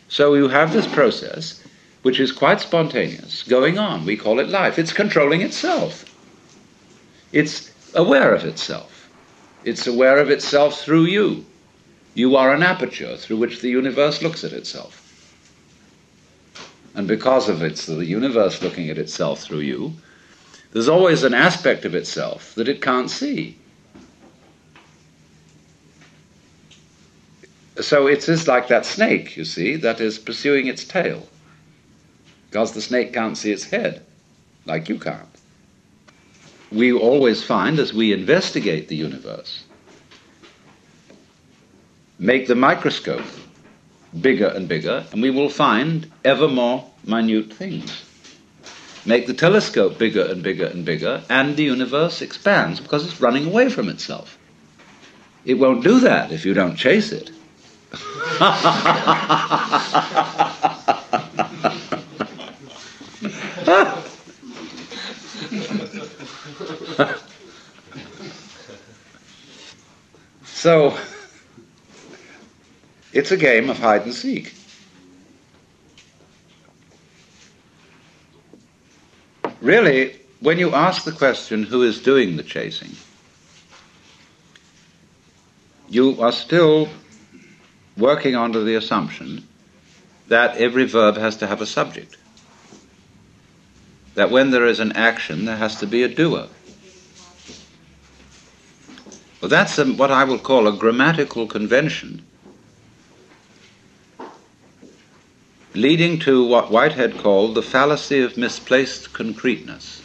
So you have this process, which is quite spontaneous, going on. We call it life. It's controlling itself. It's aware of itself. It's aware of itself through you. You are an aperture through which the universe looks at itself. And because of it's the universe looking at itself through you, there's always an aspect of itself that it can't see. So it is like that snake, you see, that is pursuing its tail. Because the snake can't see its head, like you can't. We always find, as we investigate the universe, make the microscope bigger and bigger, and we will find ever more minute things. Make the telescope bigger and bigger and bigger, and the universe expands because it's running away from itself. It won't do that if you don't chase it. So, it's a game of hide and seek. Really, when you ask the question, who is doing the chasing, you are still working under the assumption that every verb has to have a subject. That when there is an action, there has to be a doer. Well, that's what I will call a grammatical convention, leading to what Whitehead called the fallacy of misplaced concreteness.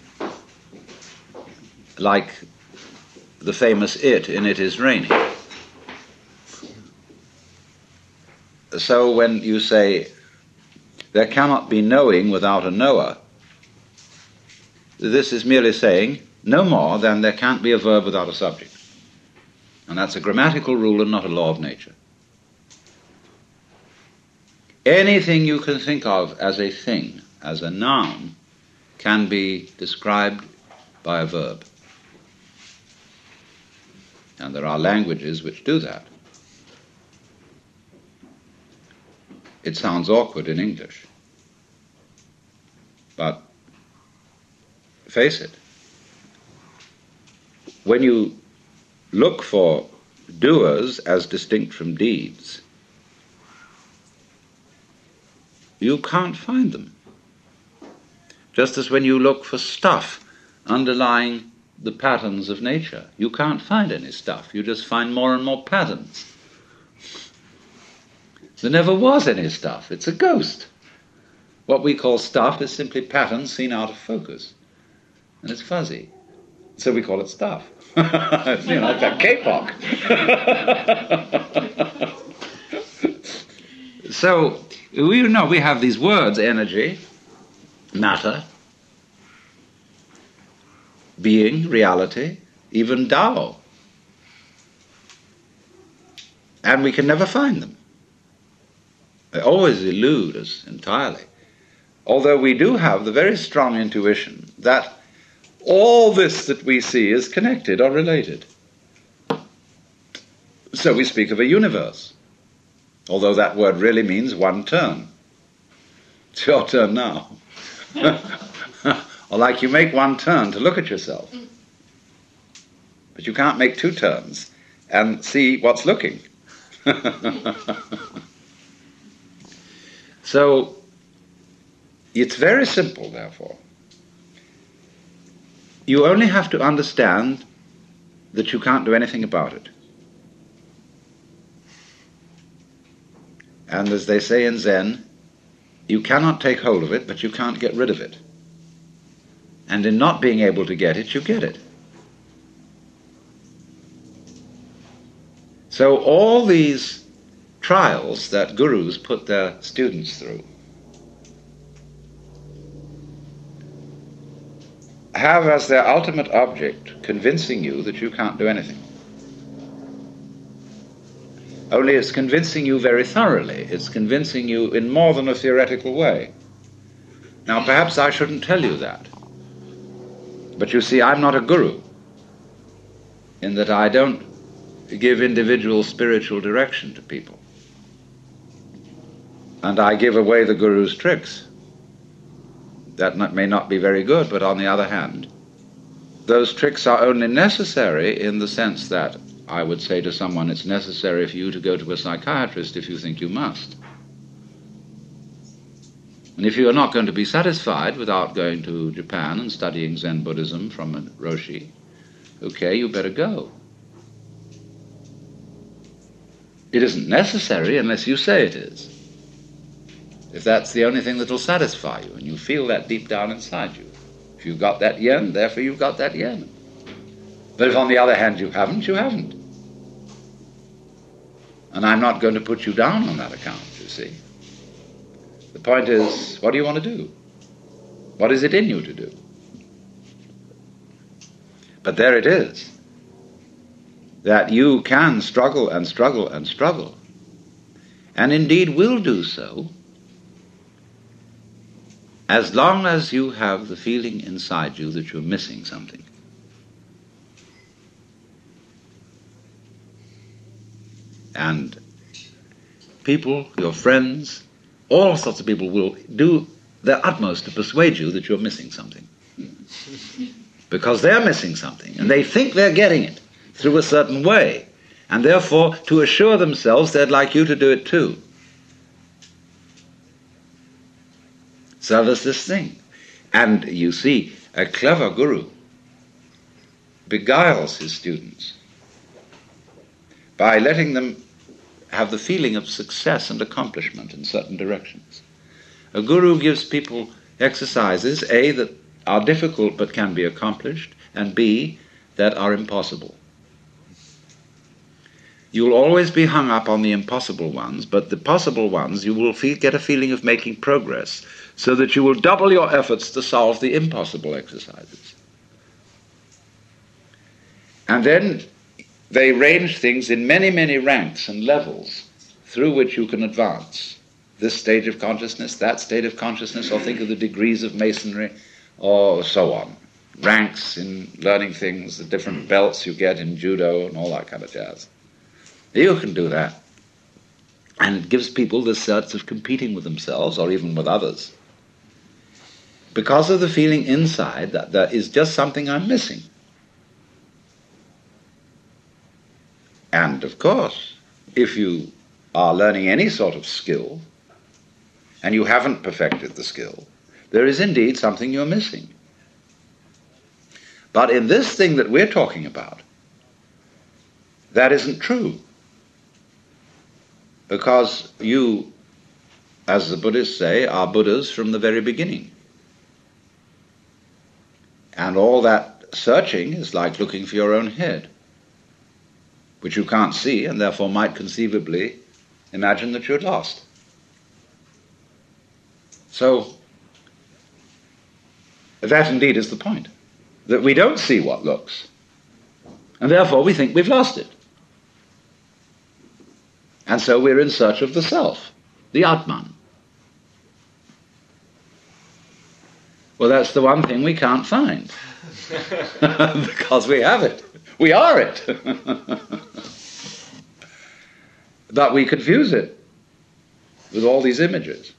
Like the famous "it" in "It Is Raining." So when you say, there cannot be knowing without a knower, this is merely saying no more than there can't be a verb without a subject. And that's a grammatical rule and not a law of nature. Anything you can think of as a thing, as a noun, can be described by a verb. And there are languages which do that. It sounds awkward in English. But face it, when you look for doers as distinct from deeds, you can't find them. Just as when you look for stuff underlying the patterns of nature, you can't find any stuff. You just find more and more patterns. There never was any stuff. It's a ghost. What we call stuff is simply patterns seen out of focus. And it's fuzzy. So we call it stuff. Like that K-pop. So, we have these words: energy, matter, being, reality, even Tao. And we can never find them. They always elude us entirely. Although we do have the very strong intuition that all this that we see is connected or related. So we speak of a universe, although that word really means one turn. It's your turn now. Or like you make one turn to look at yourself, but you can't make two turns and see what's looking. So it's very simple, therefore. You only have to understand that you can't do anything about it. And as they say in Zen, you cannot take hold of it, but you can't get rid of it. And in not being able to get it, you get it. So all these trials that gurus put their students through have as their ultimate object convincing you that you can't do anything. Only it's convincing you very thoroughly. It's convincing you in more than a theoretical way. Now, perhaps I shouldn't tell you that. But you see, I'm not a guru, in that I don't give individual spiritual direction to people. and I give away the Guru's tricks. That may not be very good, but on the other hand, those tricks are only necessary in the sense that I would say to someone, it's necessary for you to go to a psychiatrist if you think you must. And if you are not going to be satisfied without going to Japan and studying Zen Buddhism from a Roshi, okay, you better go. It isn't necessary unless you say it is. If that's the only thing that will satisfy you, and you feel that deep down inside you. If you've got that yen, therefore you've got that yen. But if on the other hand you haven't, you haven't. And I'm not going to put you down on that account, you see. The point is, what do you want to do? What is it in you to do? But there it is, that you can struggle and struggle and struggle, and indeed will do so, as long as you have the feeling inside you that you're missing something. And people, your friends, all sorts of people will do their utmost to persuade you that you're missing something. Because they're missing something, and they think they're getting it through a certain way. And therefore, to assure themselves, they'd like you to do it too. So there's this thing. And you see, a clever guru beguiles his students by letting them have the feeling of success and accomplishment in certain directions. A guru gives people exercises, A, that are difficult but can be accomplished, and B, that are impossible. You'll always be hung up on the impossible ones, but the possible ones you will get a feeling of making progress, so that you will double your efforts to solve the impossible exercises. And then they range things in many, many ranks and levels through which you can advance. This stage of consciousness, that state of consciousness, or think of the degrees of masonry, or so on. Ranks in learning things, the different belts you get in judo and all that kind of jazz. You can do that. And it gives people this sense of competing with themselves or even with others, because of the feeling inside that there is just something I'm missing. And of course, if you are learning any sort of skill and you haven't perfected the skill, there is indeed something you're missing. But in this thing that we're talking about, that isn't true. Because you, as the Buddhists say, are Buddhas from the very beginning. And all that searching is like looking for your own head, which you can't see and therefore might conceivably imagine that you're lost. So, that indeed is the point, that we don't see what looks, and therefore we think we've lost it. And so we're in search of the self, the Atman. Well, that's the one thing we can't find, because we have it. We are it. But we confuse it with all these images.